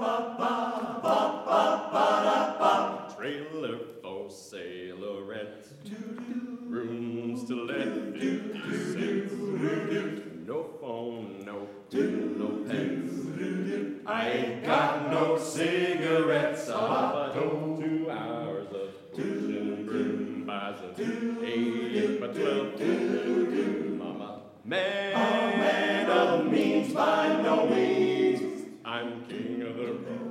Trailer for sailorette, rooms to let, 50 cents. No phone, no pool, no pets. I ain't got no cigarettes. About 2 hours of pushing broom buys an 8 by 12. Mama, man of means by no means. I'm king of the road.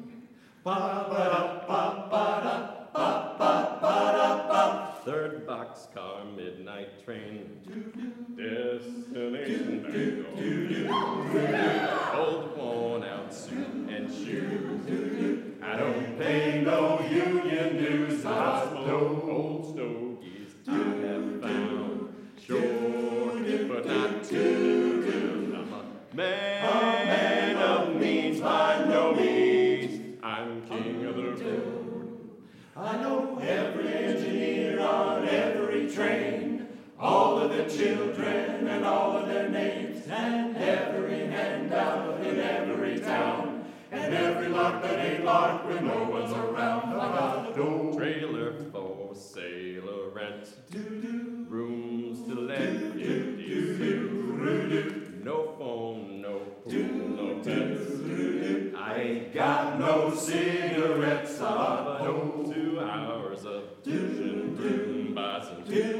Third boxcar, midnight train, destination Bangor. Old worn out suit and shoes. I don't pay no union dues. I smoke old stogies I have found. Short, but not too good. I'm a man of means by no means. I'm king of the road. I know every engineer on every train, all of the children and all of their names, and every handout in every town, and every lock that ain't locked when no one's around. I got a door. Trailer for sailor rent, rooms to let, 50 cents. No phone, no pool, no pets. I ain't got no cigarettes. About 2 hours of pushing broom by some